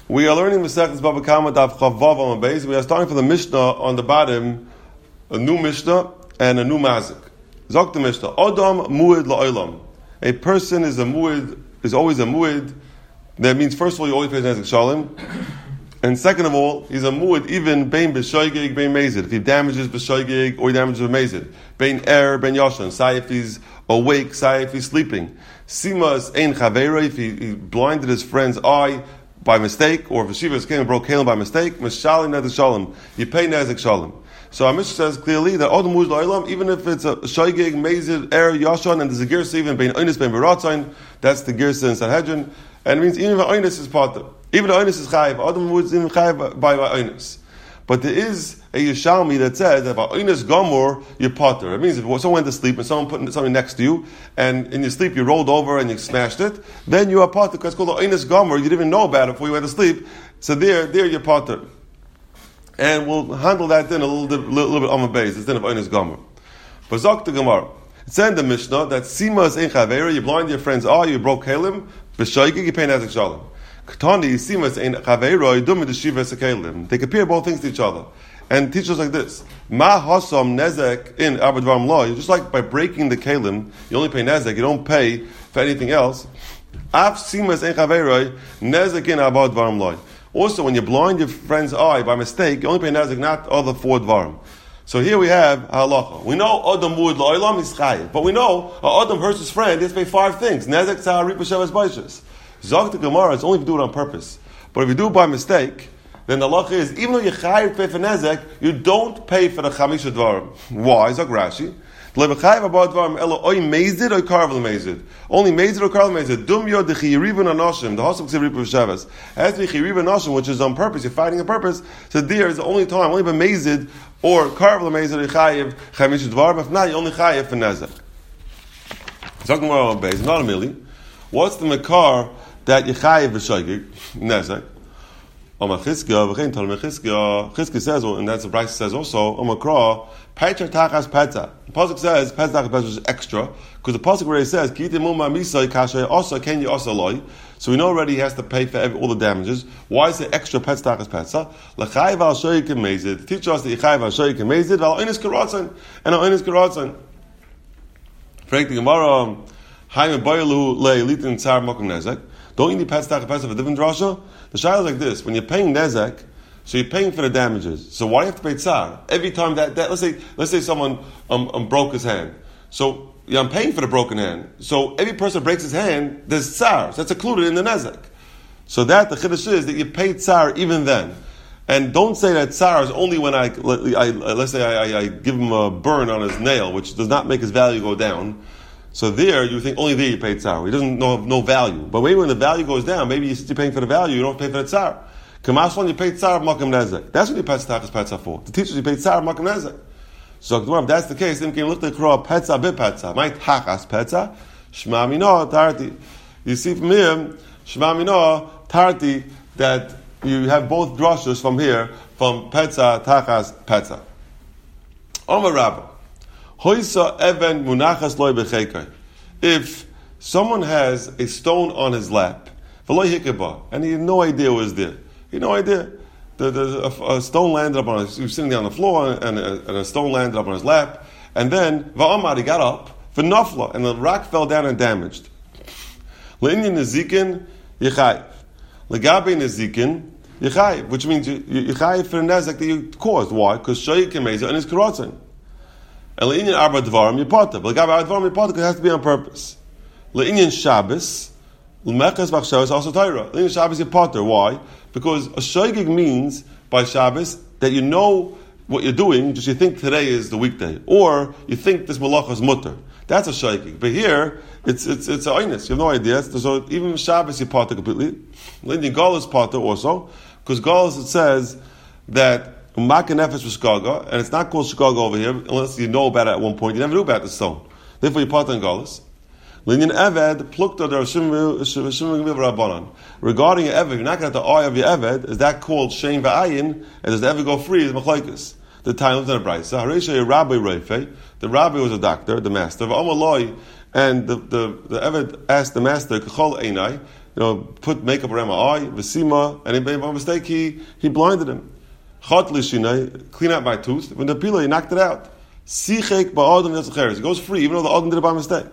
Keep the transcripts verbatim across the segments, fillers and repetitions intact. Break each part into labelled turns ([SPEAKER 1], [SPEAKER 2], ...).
[SPEAKER 1] We are learning Masechtas Bava Kama Daf Chavav on the base. We are starting from the Mishnah on the bottom, a new Mishnah and a new Mazik. Zok the Mishnah. Adam muid la'olam. A person is a muid, is always a muid. That means first of all, he always pays Nezek Shalom. And second of all, he's a muid even bein b'shoigig, bein mezid. If he damages b'shoigig or he damages b'mezid. Bein er, bein yashan. Say if he's awake, say if he's sleeping. Simas ein chavera, if he, he blinded his friend's eye by mistake, or if a Shivas came and broke Kalim by mistake, Mishalim Nezek Shalom. You pay Nezek Shalom. So our Mishnah says clearly that Adam Muz La'ilam, even if it's a Shoigig, Mezid, Er, Yashan, and there's a Girsa even Bein Oinus, Bein Beratzain, that's the Girsa in Sanhedrin, and it means even if Oinus is part of, even if Oinus is Chayiv, Adam Muz is even Chayiv by Oinus. But there is a Yishalmi that says that by Oinus Gomor, you're potter. It means if someone went to sleep and someone put something next to you, and in your sleep you rolled over and you smashed it, then you are potter, because it's called the Oinus Gomor. You didn't even know about it before you went to sleep. So there, there you're potter. And we'll handle that then a little, little, little bit on the base instead of Oinus Gomor. But Zok the Gemara. It said in the Mishnah that Simas ein Chavera, you blind your friend's eye, you broke Kalim, B'shoigig, you pay Nezek Shalom. Katani, Simas ein Chavera, you do me the Shiva Sekalim. They compare both things to each other. And teach us like this. Ma hasam nezek in abadvarim law. Just like by breaking the kalim, you only pay nezek, you don't pay for anything else. Af simas ein chaveroi, nezek in abadvarim law. Also, when you blind your friend's eye by mistake, you only pay nezek, not other four dvarim. So here we have halacha. We know adam muad la'olam is chayiv, but we know adam hurts his friend, he has to pay five things. Nezek, tzar, ripa, shevas, baishas. Zok the Gemara, it's only if you do it on purpose. But if you do it by mistake, then the halacha is, even though you chayiv pay for nezek, you don't pay for the chamisha dvarim. Why? Zok Rashi. Only mezid or karvel mezid. Only mezid or karvel mezid. Dum yo de chiyirivan anoshim. The hosuk sivripa v'shavas. It has to be chiyirivan anoshim, which is on purpose. You're fighting a purpose. So there is the only time, only by mezid or karvel mezid or chayiv chamisha dvarim. If not, you only chayiv for nezek. Zok Gemara on base. Not a milli. What's the makar that you chayiv v'shoigig nezek? Chizkiya says, and that's the Bryce says also, Omakra, Petra Tachas Peta. The Pasuk says, Peta Tachas Peta is extra, because the Pasuk already says, Kiti Muma Misai Kasha, also can you also loy. So we know already he has to pay for every, all the damages. Why is it extra Peta Tachas Peta? L'chayv al shoyik mezid. Teach us that L'chayv al shoyik mezid, al oinis karatzin, and al oinis karatzin. Frank the Gemara, Haim Boyalu le litin tzar mokum nezek. Don't you need Peta Tachas Peta for a different drasha? The shayla is like this: when you're paying nezek, so you're paying for the damages. So why do you have to pay tsar every time that, that let's say let's say someone um, um, broke his hand. So yeah, I'm paying for the broken hand. So every person that breaks his hand, there's tsar. So that's included in the nezek. So that the chiddush is that you pay tsar even then. And don't say that tsar is only when I, I, I let's say I, I, I give him a burn on his nail, which does not make his value go down. So there, you think only there you pay tsar. He doesn't know no value. But maybe when the value goes down, maybe you're paying for the value, you don't pay for the tsar. Kamashon, you pay tsar makam nezek. That's what you pay tzachas petza for. The teachers, you pay tsar makam nezek. So if that's the case, then can look at the crow petza bit petza. My tachas petza, shma mino tarti. You see from here, shma mino tarti, that you have both drushes from here, from petza, tachas, petza. Omer Rabbah. Hoisa even munachas loy bechekay. If someone has a stone on his lap, v'loy hikeba, and he had no idea what was there, he had no idea. The, the, a, a stone landed up on his, he was sitting down on the floor, and a, and a stone landed up on his lap, and then va'amad, he got up, v'nafla, and the rock fell down and damaged. Le'inyan nezikin yichayiv, legabe nezikin yichayiv, which means yichayiv for the nezek that you caused. Why? Because shoyik emeza and his karotzin. And le'inyan arba dvarim yipata. But le'gabe arba dvarim yipata, because it has to be on purpose. Le'inyan Shabbos, l'mechas b'achshavos also Torah. Le'inyan Shabbos yipata. Why? Because a shoygig means by Shabbos that you know what you're doing, just you think today is the weekday, or you think this malacha is mutter. That's a shoygig. But here it's it's it's a oinus. You have no idea. So even Shabbos yipata completely. Le'inyan Galus pata also, because Galus it says that Umaka nefesh v'shkaga, and it's not called shkaga over here unless you know about it at one point. You never knew about the stone. Therefore, you part on galus. Linyan eved plukta rabbanan. Regarding an eved, you're not going to have the eye of your eved. Is that called shein v'ayin? And does the eved go free? Is machlokes. The time of the brayso. Harisha rabbi reife. The rabbi was a doctor, the master. V'amaloi, and the the the eved asked the master, kachol einai. you know, put makeup around my eye, Vesima, and he, by mistake he he blinded him. Chat lishinai, clean out my tooth. When the pillow, he knocked it out. Sichek ba'adam yatzacheres. It goes free, even though the adam did it by mistake.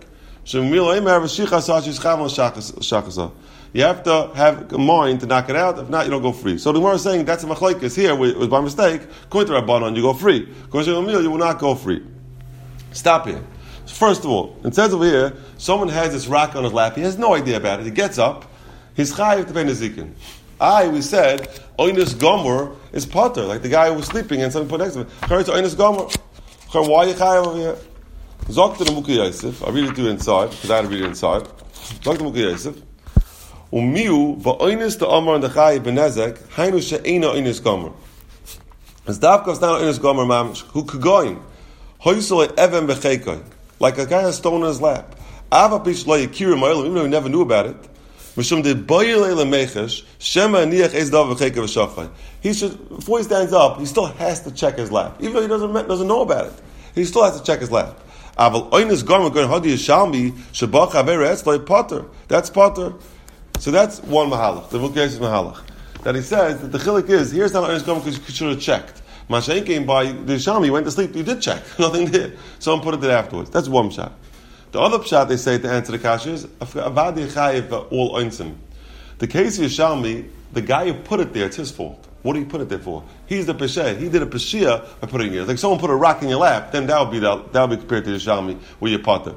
[SPEAKER 1] You have to have a mind to knock it out. If not, you don't go free. So the Gemara is saying that's a machlekes here. It was by mistake. According to Rabbanon, you go free. According to Ramil, you will not go free. Stop here. First of all, it says over here, someone has this rock on his lap. He has no idea about it. He gets up. He's chayiv to pay nezikin. I, we said, oinus gomer is potter, like the guy who was sleeping and something put next to him. Chayiv to oinus gomer. Why are you chayiv over here? Zok to the Mukhi Yosef. I read it to you inside, because I had to read it inside. Zok to Mukhi Yosef. Umiu va'oinus the amar and the chayiv benezek, hainu she'ena oinus gomer. As Dav comes down oinus gomer mamish, who kagoin, hoysole even bechekoy. Like a guy has stone in his lap. Ava pish lo yikirim ma'olim, even though he never knew about it. Mishum de boyele lemechesh, shema niach ez dav v'cheka v'shachai. He should, before he stands up, he still has to check his lap. Even though he doesn't, doesn't know about it. He still has to check his lap. Aval oinus gomer going hadi yishalmi, shabach haver etz lo potter. That's potter. So that's one mahalach. The Mukhi Yosef mahalach. That he says that the chilik is, here's how oinus gomer because you should have checked. Mashain came by the Yishalmi, went to sleep, you did check. Nothing there. Someone put it there afterwards. That's one pshat. The other pshat they say to answer the kasha is avadi chayiv all oinsim. The case of Yishalmi, the guy who put it there, it's his fault. What did he put it there for? He's the peshay. He did a peshia by putting it there. It's like someone put a rock in your lap, then that would be that, that would be compared to Yishalmi where you potter.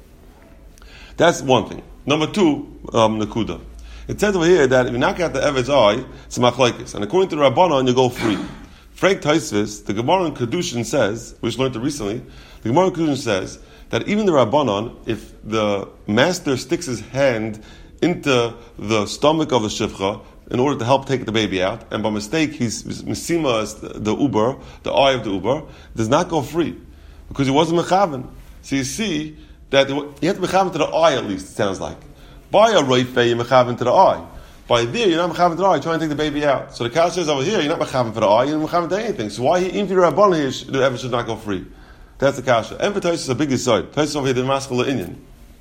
[SPEAKER 1] That's one thing. Number two, um, Nakuda. It says over here that if you knock out the Eved's eye, it's machlekes, and according to the Rabbanon, you go free. Frank Taisvis, the Gemara in Kedushin says, which learned it recently, the Gemara in Kedushin says that even the Rabbanon, if the master sticks his hand into the stomach of the shivcha in order to help take the baby out, and by mistake he's misima as the, the uber, the eye of the uber, does not go free because he wasn't mechaven. So you see that you have to mechaven to the eye at least. It sounds like by a roifei you mechaven to the eye. By there, you're not mechaven to the eye, you're trying to take the baby out. So the cow says over here, you're not mechaven for the eye, you're not mechaven to anything. So why, even if you're a rabban here, the ever should not go free? That's the kasha. And for Tosis is a big side. Tosis over here, the maskul Indian.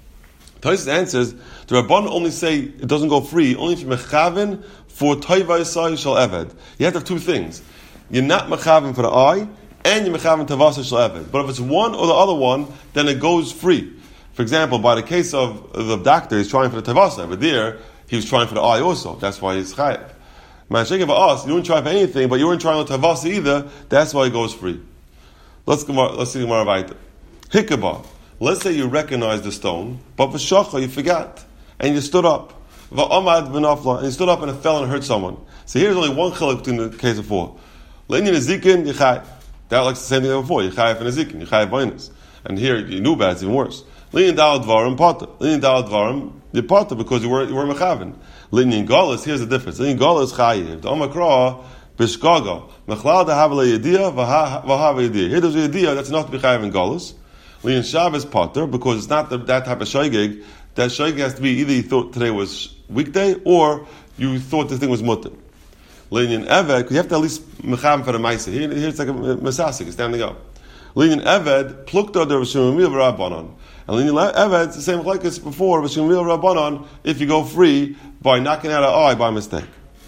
[SPEAKER 1] Tosis answers, the rabban only say it doesn't go free, only if you're mechaven for toiva yisai shal eved. You have to have two things. You're not mechaven for the eye, and you're mechaven tavasa shal eved. But if it's one or the other one, then it goes free. For example, by the case of the doctor, he's trying for the tavasa, but there, he was trying for the eye also. That's why he's chayiv. Man, shaking for us, you weren't trying for anything, but you weren't trying with tavasa either. That's why he goes free. Let's go. Let's see Gemara Vayta. Hikabah. Let's say you recognize the stone, but for shacha you forgot, and you stood up. Va'amad v'nafla, and you stood up and it fell and hurt someone. So here's only one chiluk between the case of four. Le'inyan nezikin yichayiv. That like the same thing before. Yichayiv and nezikin. Yichayiv v'inus. And here you knew bad. It's even worse. Le'inyan dalad dvarim pata. Le'inyan dalad dvarim. You potter because you were you were mechaven. Linyan galus, here's the difference. Linyan galus chayiv. The omakra bishkaga. Mechlal da havle yediyah v'hava yediyah. Here there's a yediyah that's enough to be chayiv in galus. Linyan shabbos potter because it's not the, that type of shaygig. That shaygig has to be either you thought today was weekday or you thought this thing was mutter. Linyan eved because you have to at least mechaven for the ma'aseh. Here, here it's like a mesasik, standing up. Linyan eved plukta der v'shemimil v'rabbanon. And Linyan Eved, it's the same like as before, but Shemil Rabbanon, if you go free by knocking out an eye by mistake.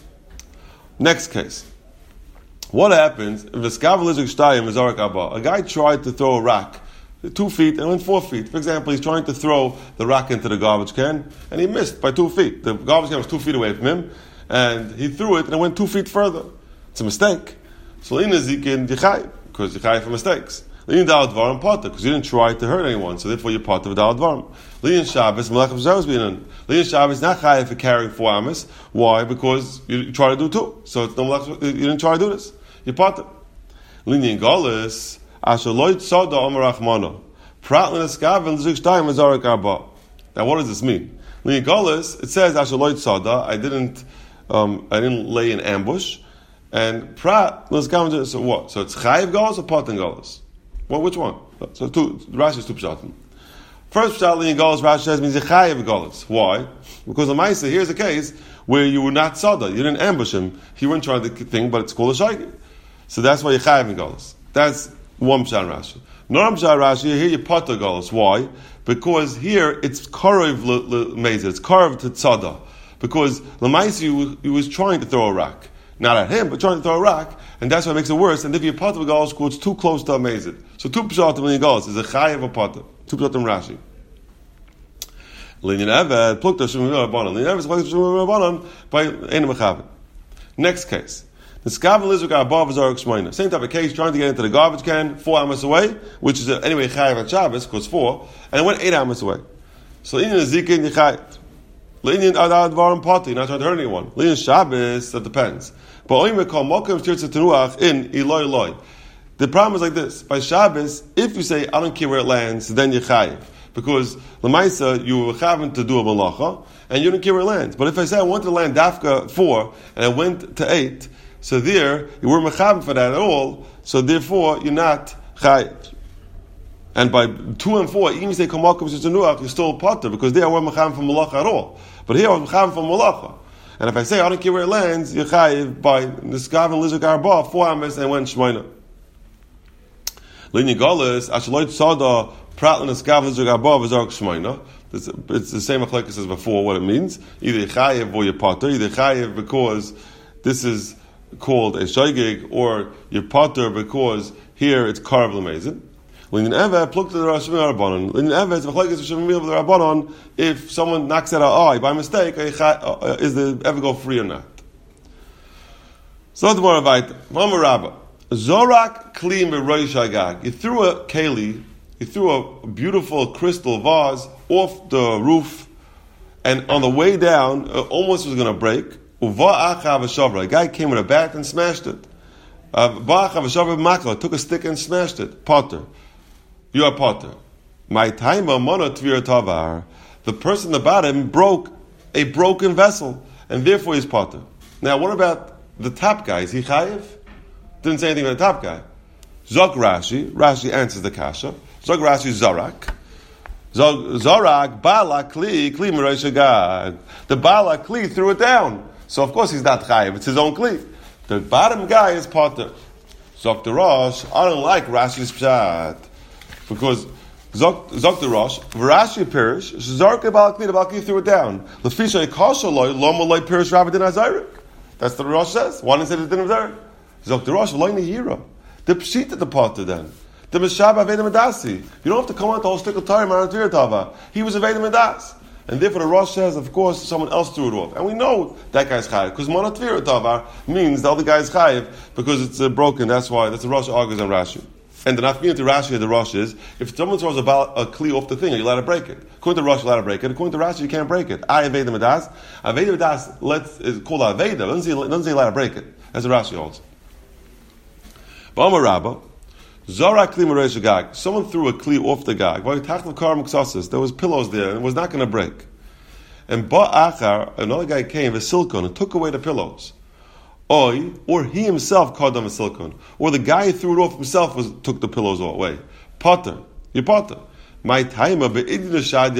[SPEAKER 1] Next case. What happens if the Skavalizik Shtayim is Arak Abba? A guy tried to throw a rock two feet and went four feet. For example, he's trying to throw the rock into the garbage can, and he missed by two feet. The garbage can was two feet away from him, and he threw it and it went two feet further. It's a mistake. So Lina Zikin Yichai, because Yichai for mistakes. Liyan dalad dvarim potter, because you didn't try to hurt anyone, so therefore you're potter with dalad dvarim. Liyan Shabbos, Melech of Zerus being Liyan Shabbos not chayiv for carrying four amas. Why? Because you try to do two. So it's no Melech, you didn't try to do this. You're potter. Liyan Golis, Asher loy soda omer rachmano. Pratlin eskaven l'zik shtayim azarik arba. Now what does this mean? Liyan Golis, it says Asher loy soda, I didn't, um, I didn't lay in ambush. And prat, l'eskaven, so what? So it's chayiv golis or potter golis? Well, which one? So two, Rashi is two pshatim. First pshat in Golos, Rashi says means Yechayev Golos. Why? Because the Maisa, here's a case where you were not Sada, you didn't ambush him, he wouldn't try the thing, but it's called a Shaykh. So that's why Yechayev Golos. That's one pshat in Rashi. Another pshat in Rashi, here you Potter Golos. Why? Because here it's Karev Mezid, it's Karev to Tzada. because Lamaisi he was trying to throw a rock. Not at him, but trying to throw a rock, and that's what makes it worse. And if you're part of a galus, it's too close to amazing. So two pshatim when you galus is a chayav a potter. Two pshatim Rashi. Linyan Eved plukta shemim rabbanon. Linyan Eved plukta shemim rabbanon by enim mechaven. Next case. The skav and lizuk are above Zarek Shmoina. Same type of case, trying to get into the garbage can, four amos away, which is uh, anyway chayav at Shabbos, because four, and it went eight amos away. So Linyan is zikin yichayit. Linyan adad varim pati, not trying to hurt anyone. Linyan Shabbos, that depends. But in Eloi Eloi. The problem is like this. By Shabbos, if you say, I don't care where it lands, then you're chayiv. Because Lamaisa, you were chaving to do a malacha, and you don't care where it lands. But if I say I want to land dafka four, and I went to eight, so there, you weren't mechavim for that at all, so therefore, you're not chayiv. And by two and four, even if you say kamalkum shetenuach, you're still potter, because there I weren't mechavim for malacha at all. But here I was mechavim for malacha. And if I say I don't care where it lands, you're chayiv by the skav and lizuk arba four amos and went shmoina. Linyan galus ashaloy sada prat and skav and lizuk arba v'zark shmoina. It's the same machlekes as before. What it means, either chayiv or you're potter, either chayiv because this is called a shaygig, or you're potter because here it's karv lemezin. Linyan Eved plukta the Rosh Rabbanon. Linyan Eved is machlekes of the Rabbanon. If someone knocks out an eye by mistake, is the ever go free or not? So the more weiter. Mama Rabba. Zorak kli meroish hagag. You threw a keli, you threw a beautiful crystal vase off the roof, and on the way down, it almost was going to break. Uva achav v'shavra. A guy came with a bat and smashed it. Uva achav v'shavra makla. Took a stick and smashed it. Potter. You are potter. My taima mono tvir tavar. The person in the bottom broke a broken vessel, and therefore he's potter. Now, what about the top guy? Is he chayiv? Didn't say anything about the top guy. Zok Rashi. Rashi answers the kasha. Zok Rashi Zarak. Zok Zarak bala kli kli merosh hagag. The bala kli threw it down, so of course he's not chayiv. It's his own kli. The bottom guy is potter. Zok the Rosh. I don't like Rashi's pshat. Because Zok the Rosh, V'Rashi Pirish, Zarke Balakli, the Balakli threw it down. Lefisha Ikashaloi, Lomaloi Pirish Rabadin Azayrik. That's what the Rosh says. One said it didn't there. Zok the Rosh, Loini Hira. The Pshita the potter then. The Meshab Aveda Medasi. You don't have to come out the whole stick of time on Tava. He was Aveda Medas. And therefore the Rosh says, of course, someone else threw it off. And we know that guy's chayiv. Because Monatvir Tavar means the other guy's chayiv because it's uh, broken. That's why, that's the Rosh argues on Rashi. And the nafkamina to Rashi of the Rosh is, if someone throws a, bal- a kli off the thing, are you allowed to break it? According to Rosh, you're allowed to break it. According to Rashi, you can't break it. I Aveda Medas. Aveda Medas lets, is called Aveda. Doesn't say, doesn't say you're allowed to break it. As the Rashi holds. Ba'amar Rabba, Zara kli merosh hagag. Someone threw a kli off the gag. There was pillows there, and it was not going to break. And Ba'achar, another guy came, a silicon, and took away the pillows. Oy, or he himself called them a silicon, or the guy who threw it off himself was, took the pillows away. Potter, you potter. My timer, when you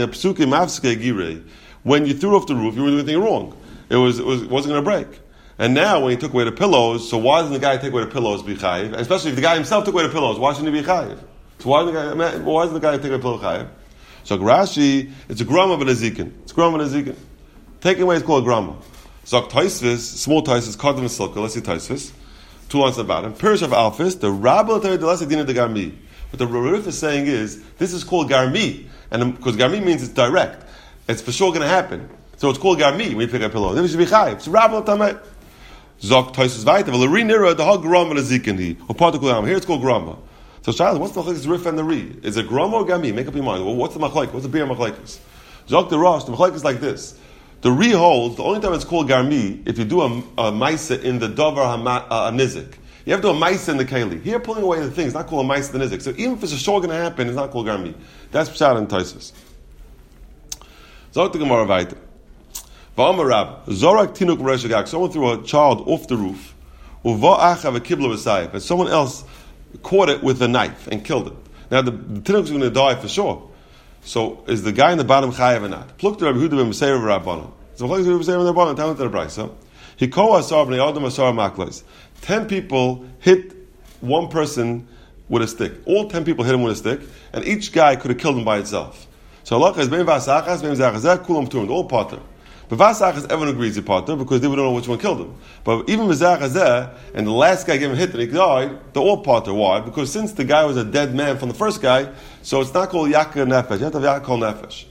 [SPEAKER 1] threw off the roof, you were doing anything wrong. It was it was it wasn't going to break. And now, when he took away the pillows, so why doesn't the guy take away the pillows be chayiv? And especially if the guy himself took away the pillows, why shouldn't he be chayiv? So why doesn't the guy? Why doesn't the guy take away the pillow chayiv? So Rashi, it's a grama of an azikin. It's a grama of an azikin. Taking away is called a grama. So Taisvis, small Taisvis, Kadam and Silka, let's see Taisvis. Two lines at the bottom. Pirish of Alphys, the Rabba the Lesadina de Garmi. What the Rarif is saying is, this is called Garmi. And because Garmi means it's direct. It's for sure going to happen. So it's called Garmi when you pick up a pillow. Then it should be Chayiv. It's Rabba Tameh. Zok Taisvis Vaita, Valeri Nira, the Hog Grama and Azikini. Or particular here it's called Grama. So Charles, what's the Machlekes Rif and the Ri? Is it Grama or Garmi? Make up your mind. Well, what's the Machlekes? What's the beer Machlekes? Zok the Rosh, the Machlekes is like this. The Ri holds, the only time it's called Garmi, if you do a, a Maisa in the Dover Hama, uh, Nizik. You have to do a Maisa in the Keli. Here, pulling away the thing, it's not called a Maisa in the Nizik. So even if it's a sure going to happen, it's not called Garmi. That's Pshat and Taisus. Zok the Gemara Vaita. V'amar Rab, Zorak Tinuk Merosh hagag. Someone threw a child off the roof. Uva achav a kibla v'sayif. And someone else caught it with a knife and killed it. Now the, the Tinuk is going to die for sure. So is the guy in the bottom chayav or not? Pluk to Rabbi Huda b'Meseir v'Rabbanon. So Pluk to Rabbi Meseir v'Rabbanon. Tell him to the brayso. He koa asar b'nei adam asar maklos. Ten people hit one person with a stick. All ten people hit him with a stick, and each guy could have killed him by itself. So Allah is bein v'asachas bein zachazek kulam turim. All potter. B'vasachas, everyone agrees he potter because they don't know which one killed him. But even Mizrach Hazeh, and the last guy gave him a hit and he died, they're all potter. Why? Because since the guy was a dead man from the first guy, so it's not called Yakka Nefesh. You have to have Yakka Nefesh.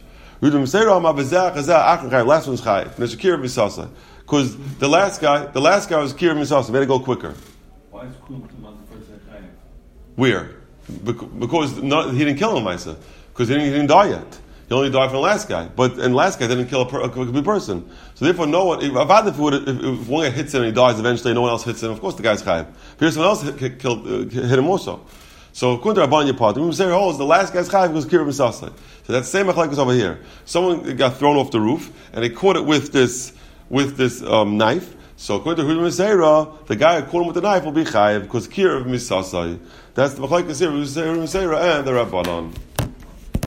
[SPEAKER 1] Last one's Chayiv. There's a Kira Misasa. Because the last guy, the last guy was Kira Misasa. Made it go quicker.
[SPEAKER 2] Why is Kum to the first Chayiv?
[SPEAKER 1] Where? Because not, he didn't kill him, Maisa. Because he didn't, he didn't die yet. He only died from the last guy. But and the last guy didn't kill a, per, a, a person. So therefore, no one. If, if, would, if, if one guy hits him and he dies eventually, no one else hits him. Of course, the guy's Chayiv. But if someone else hit, killed, uh, hit him also. So according to Rabban Yapad, we say, oh, the last guy's Chayiv because Kira Misasa. So that same machlekes over here. Someone got thrown off the roof and they caught it with this with this um, knife. So according to Huda Meseira, the guy who caught him with the knife will be Chayiv because Kira Misasa. That's the machlekes here, Huda Meseira and the Rabbanon.